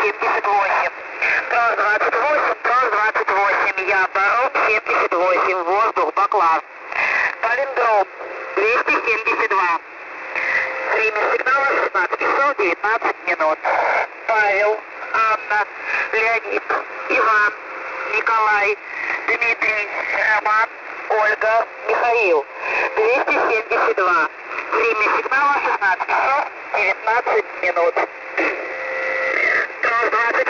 78. Трос 28, трос 28. Я барон 78. Воздух, Баклав. Палиндром 272. Время сигнала 16 часов 19 минут. Павел, Анна, Леонид, Иван, Николай, Дмитрий, Роман, Ольга, Михаил. 272. Время сигнала 16 часов 19 минут.